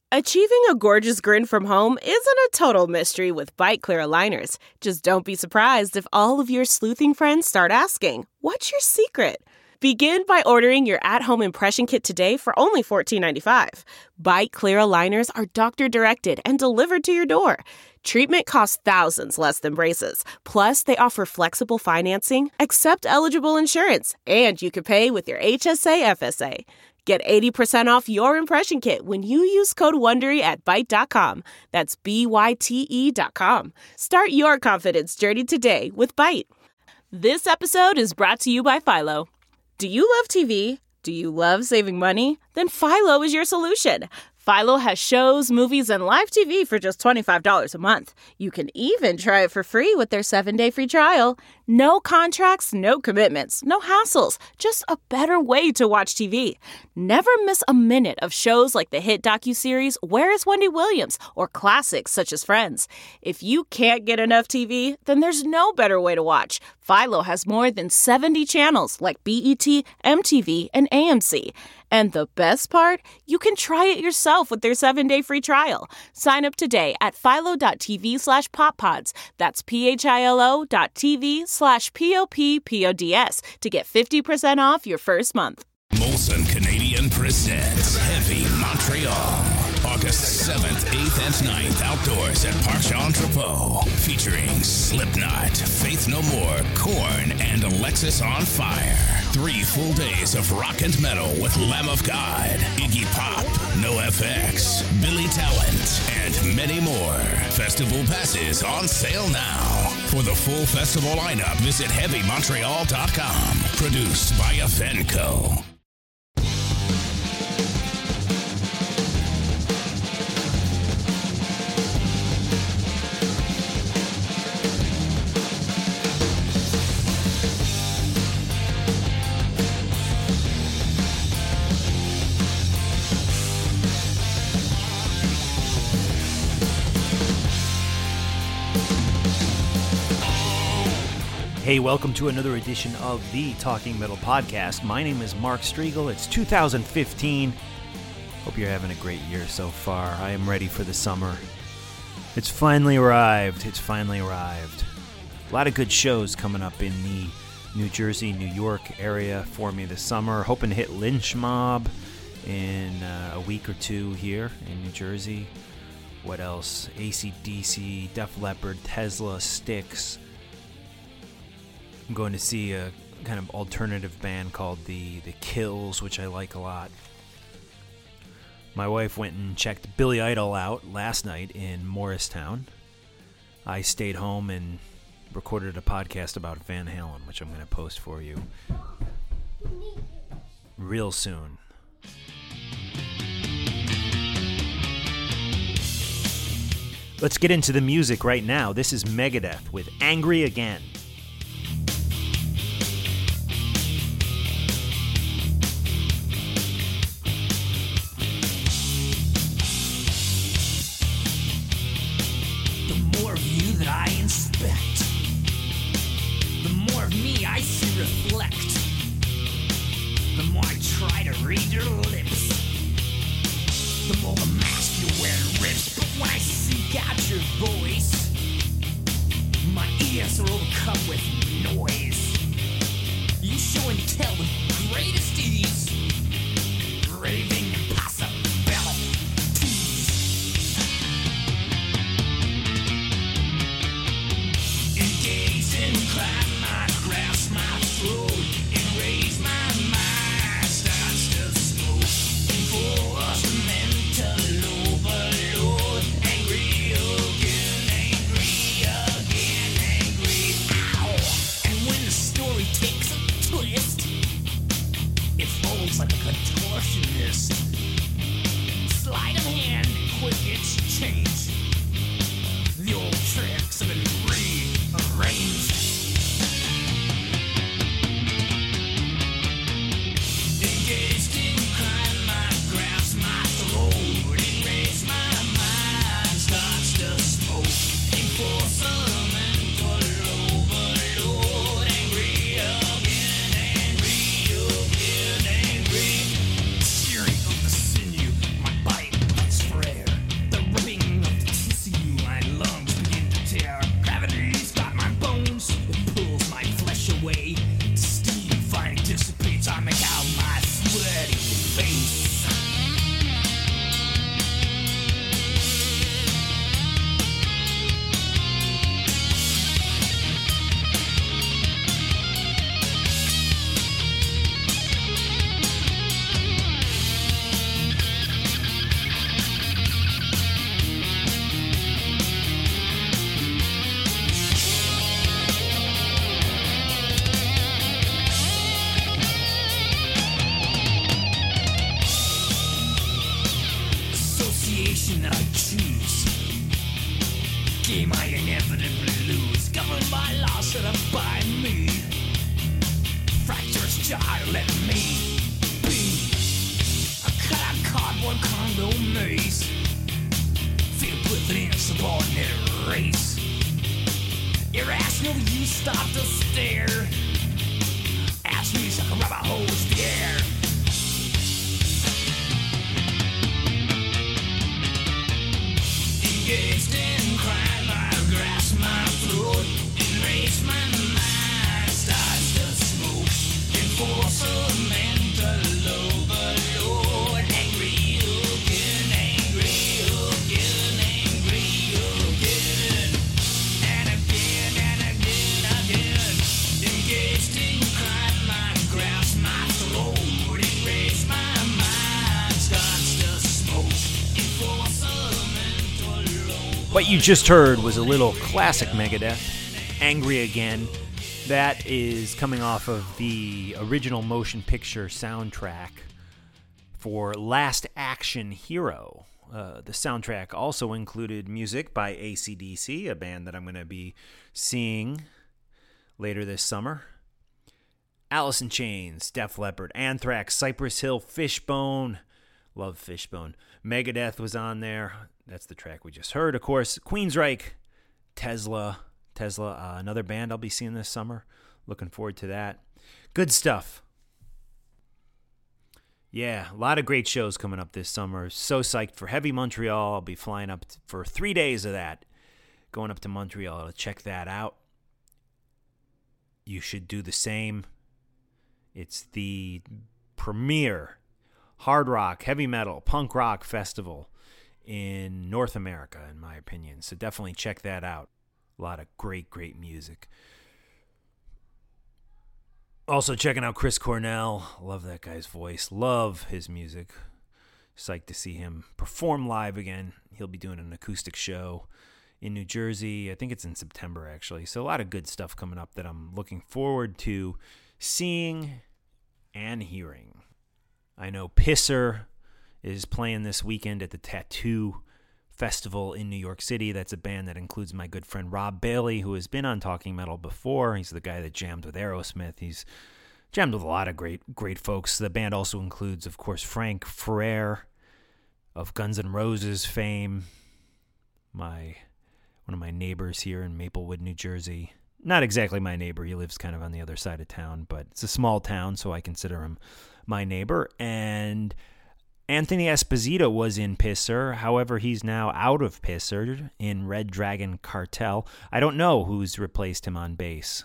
Achieving a gorgeous grin from home isn't a total mystery with Byte Clear aligners. Just don't be surprised if all of your sleuthing friends start asking, "What's your secret?" Begin by ordering your at-home impression kit today for only $14.95. Byte Clear aligners are doctor-directed and delivered to your door. Treatment costs thousands less than braces. Plus, they offer flexible financing, accept eligible insurance, and you can pay with your HSA FSA. Get 80% off your impression kit when you use code WONDERY at Byte.com. That's BYTE.com. Start your confidence journey today with Byte. This episode is brought to you by Philo. Do you love TV? Do you love saving money? Then Philo is your solution. Philo has shows, movies, and live TV for just $25 a month. You can even try it for free with their 7-day free trial. No contracts, no commitments, no hassles. Just a better way to watch TV. Never miss a minute of shows like the hit docuseries Where is Wendy Williams? Or classics such as Friends. If you can't get enough TV, then there's no better way to watch. Philo has more than 70 channels like BET, MTV, and AMC. And the best part? You can try it yourself with their 7-day free trial. Sign up today at philo.tv/poppods. That's philo.tv/POPPODS to get 50% off your first month. Molson Canadian presents Heavy Montreal. August 7th, 8th, and 9th outdoors at Parc Jean-Drapeau. Featuring Slipknot, Faith No More, Korn, and Alexis on Fire. 3 full days of rock and metal with Lamb of God, Iggy Pop, NoFX, Billy Talent, and many more. Festival passes on sale now. For the full festival lineup, visit HeavyMontreal.com. Produced by Afenco. Hey, welcome to another edition of the Talking Metal Podcast. My name is Mark Striegel. It's 2015. Hope you're having a great year so far. I am ready for the summer. It's finally arrived. A lot of good shows coming up in the New Jersey, New York area for me this summer. Hoping to hit Lynch Mob in a week or two here in New Jersey. What else? AC/DC, Def Leppard, Tesla, Styx. I'm going to see a kind of alternative band called the Kills, which I like a lot. My wife went and checked Billy Idol out last night in Morristown. I stayed home and recorded a podcast about Van Halen, which I'm going to post for you real soon. Let's get into the music right now. This is Megadeth with Angry Again. Friend. creation I choose. Game I inevitably lose, governed by laws set up by me. Fractures jar, let me be. A cut-out cardboard condo maze, filled with an insubordinate race. Irrational, you stop to stare. Ask me like a rubber hose the air. Engaged in crime, I grasp my throat. Enraged, my mind starts to smoke. Enforce a mental overload. Angry again, angry again, angry again. And again, and again, again. Engaged in crime, I grasp my throat. Enraged, my mind starts to smoke. Enforce a What you just heard was a little classic Megadeth, Angry Again. That is coming off of the original motion picture soundtrack for Last Action Hero. The soundtrack also included music by AC/DC, a band that I'm going to be seeing later this summer. Alice in Chains, Def Leppard, Anthrax, Cypress Hill, Fishbone. Love Fishbone. Megadeth was on there. That's the track we just heard. Of course, Queensryche, Tesla, another band I'll be seeing this summer. Looking forward to that. Good stuff. Yeah, a lot of great shows coming up this summer. So psyched for Heavy Montreal. I'll be flying up for 3 days of that. Going up to Montreal to check that out. You should do the same. It's the premier hard rock, heavy metal, punk rock festival in North America, in my opinion. So definitely check that out. A lot of great music. Also checking out Chris Cornell. Love that guy's voice. Love his music. Psyched to see him perform live again. He'll be doing an acoustic show in New Jersey. I think it's in September, actually. So a lot of good stuff coming up that I'm looking forward to seeing and hearing. I know Pisser is playing this weekend at the Tattoo Festival in New York City. That's a band that includes my good friend Rob Bailey, who has been on Talking Metal before. He's the guy that jammed with Aerosmith. He's jammed with a lot of great folks. The band also includes, of course, Frank Ferrer of Guns N' Roses fame. One of my neighbors here in Maplewood, New Jersey. Not exactly my neighbor. He lives kind of on the other side of town, but it's a small town, so I consider him my neighbor. And Anthony Esposito was in Pisser. However, he's now out of Pisser in Red Dragon Cartel. I don't know who's replaced him on bass.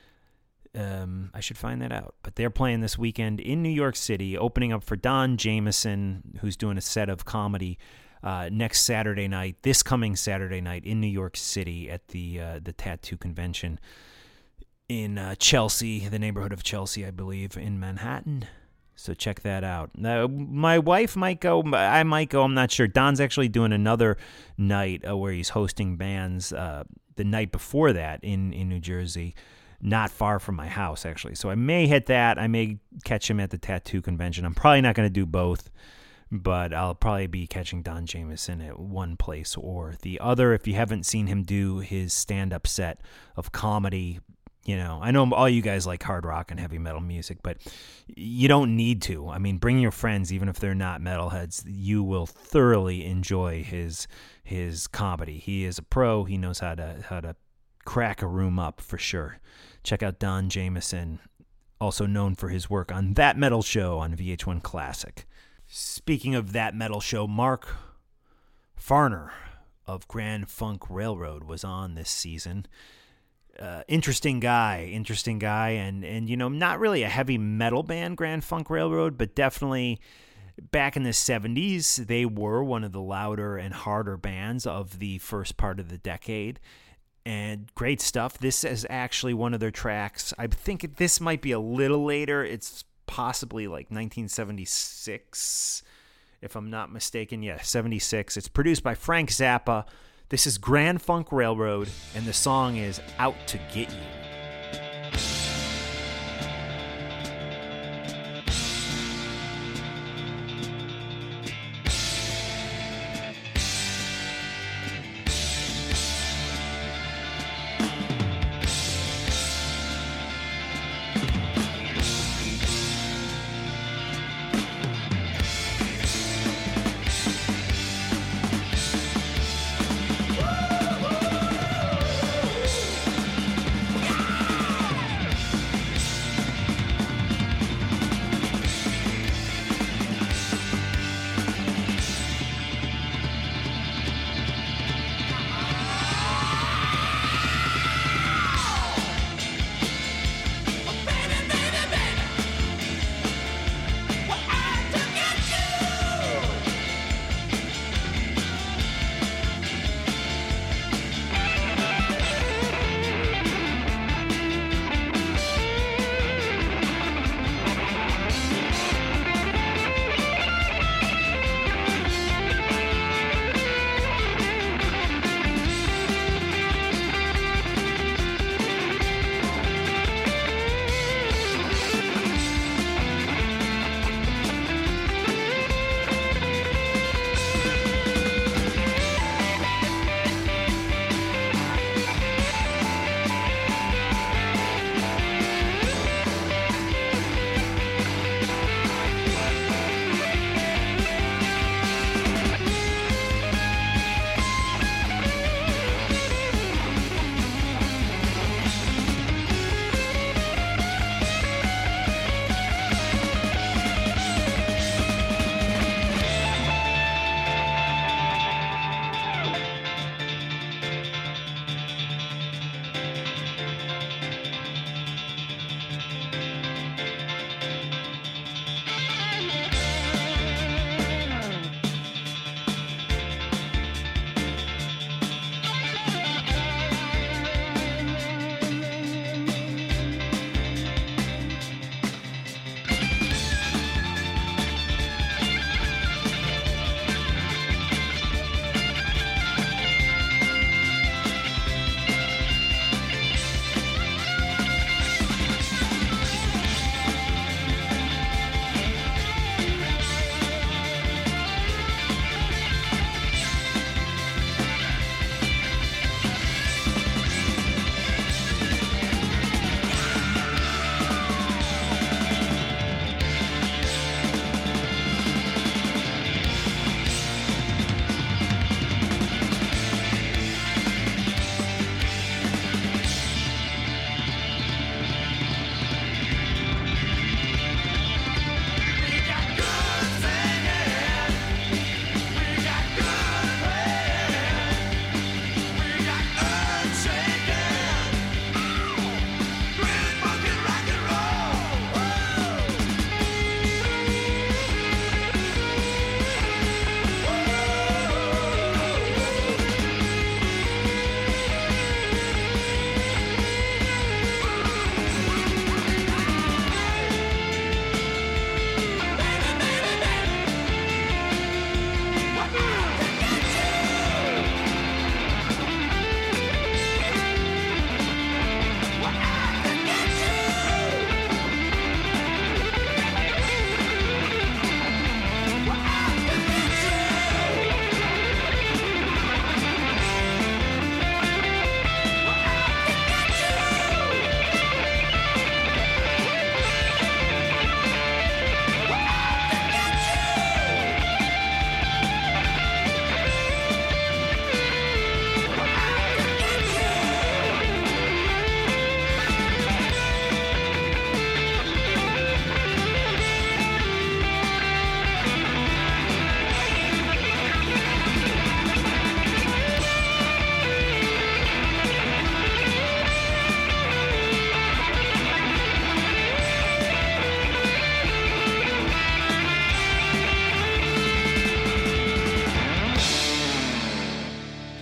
I should find that out. But they're playing this weekend in New York City, opening up for Don Jameson, who's doing a set of comedy next Saturday night, this coming Saturday night in New York City at the Tattoo Convention in Chelsea, the neighborhood of Chelsea, I believe, in Manhattan. So check that out. My wife might go. I might go. I'm not sure. Don's actually doing another night where he's hosting bands the night before that in New Jersey, not far from my house, actually. So I may hit that. I may catch him at the Tattoo Convention. I'm probably not going to do both, but I'll probably be catching Don Jameson at one place or the other. If you haven't seen him do his stand-up set of comedy, you know, I know all you guys like hard rock and heavy metal music, but you don't need to. I mean, bring your friends, even if they're not metalheads. You will thoroughly enjoy his comedy. He is a pro. He knows how to crack a room up for sure. Check out Don Jameson, also known for his work on That Metal Show on VH1 Classic. Speaking of That Metal Show, Mark Farner of Grand Funk Railroad was on this season. Interesting guy, and you know, not really a heavy metal band, Grand Funk Railroad, but definitely back in the 70s, they were one of the louder and harder bands of the first part of the decade, and great stuff. This is actually one of their tracks. I think this might be a little later. It's possibly like 1976, if I'm not mistaken. Yeah, 76. It's produced by Frank Zappa. This is Grand Funk Railroad, and the song is Out to Get You.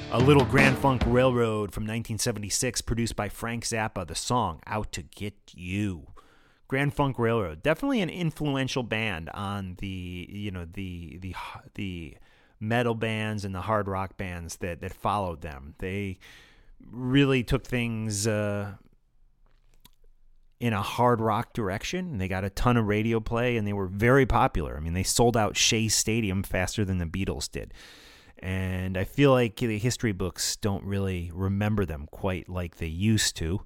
A Little Grand Funk Railroad from 1976, produced by Frank Zappa, the song Out to Get You. Grand Funk Railroad, definitely an influential band on the metal bands and the hard rock bands that followed them. They really took things in a hard rock direction. They got a ton of radio play, and they were very popular. I mean, they sold out Shea Stadium faster than the Beatles did. And I feel like the history books don't really remember them quite like they used to.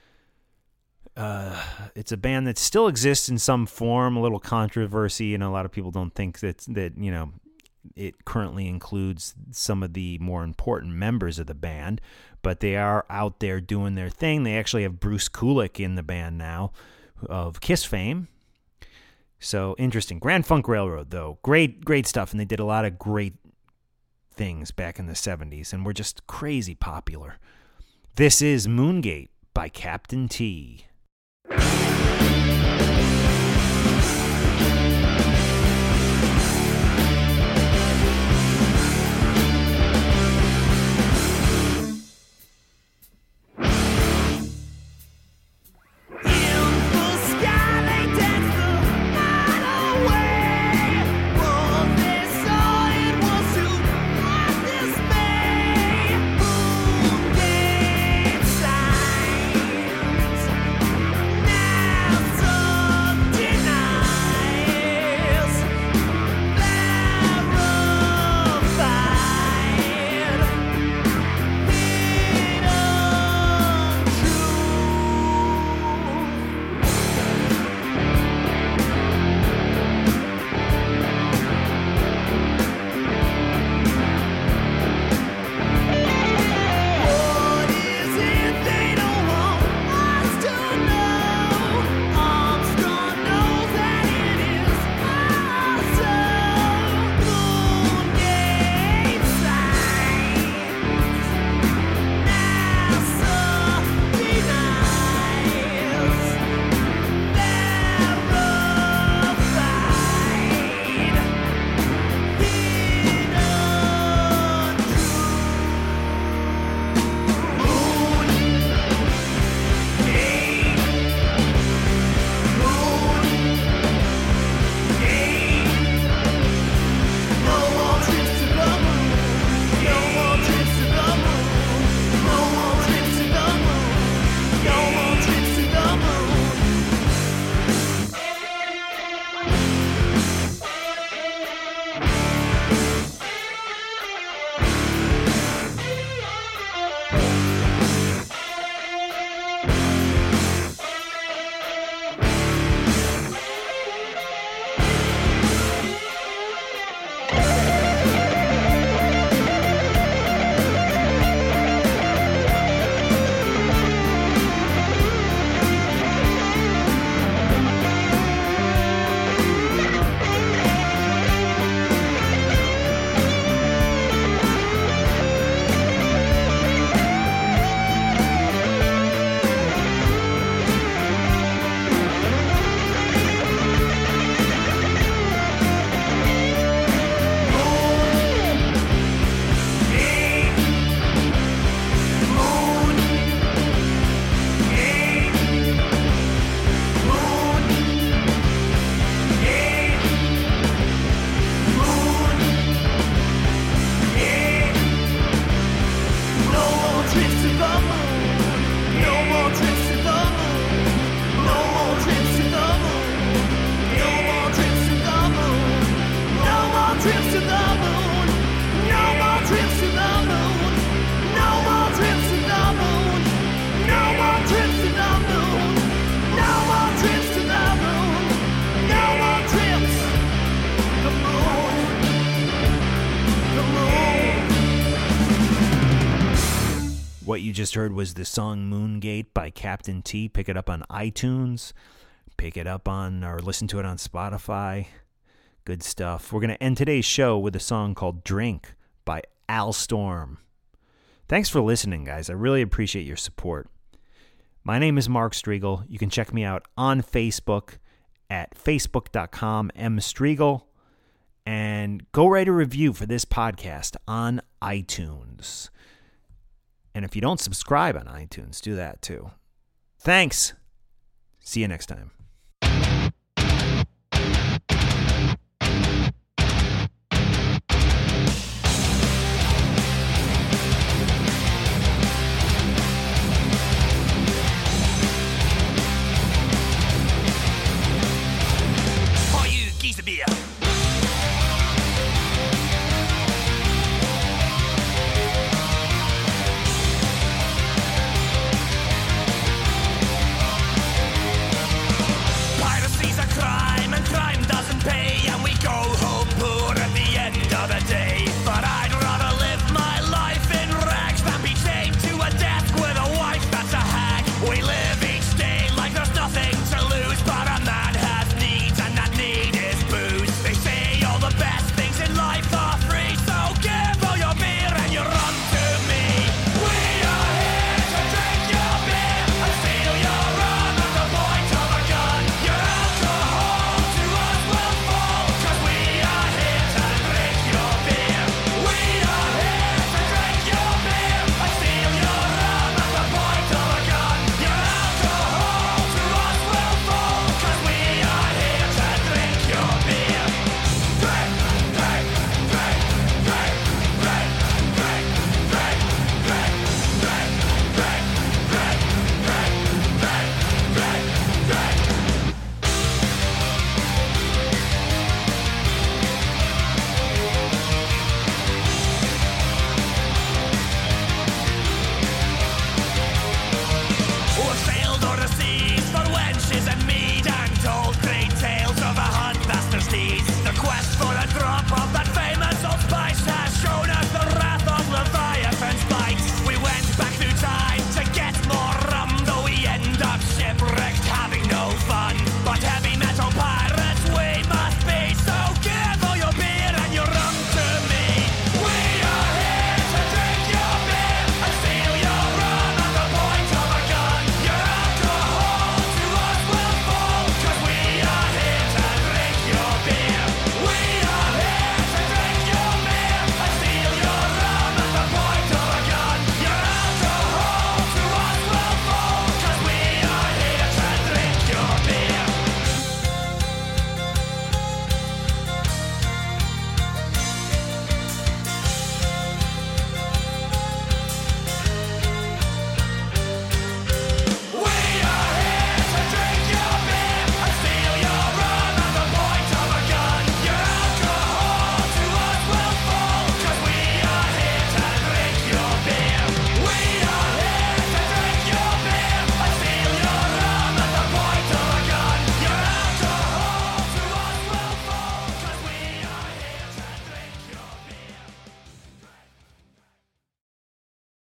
It's a band that still exists in some form, a little controversy, and a lot of people don't think that it currently includes some of the more important members of the band, but they are out there doing their thing. They actually have Bruce Kulick in the band now, of Kiss fame. So interesting. Grand Funk Railroad, though, great stuff, and they did a lot of great things back in the 70s and were just crazy popular. This is Moongate by Captain T. What you just heard was the song Moongate by Captain T. Pick it up on iTunes. Pick it up on, or listen to it on Spotify. Good stuff. We're going to end today's show with a song called Drink by Alstorm. Thanks for listening, guys. I really appreciate your support. My name is Mark Striegel. You can check me out on Facebook at facebook.com/mstriegel. And go write a review for this podcast on iTunes. And if you don't subscribe on iTunes, do that too. Thanks. See you next time.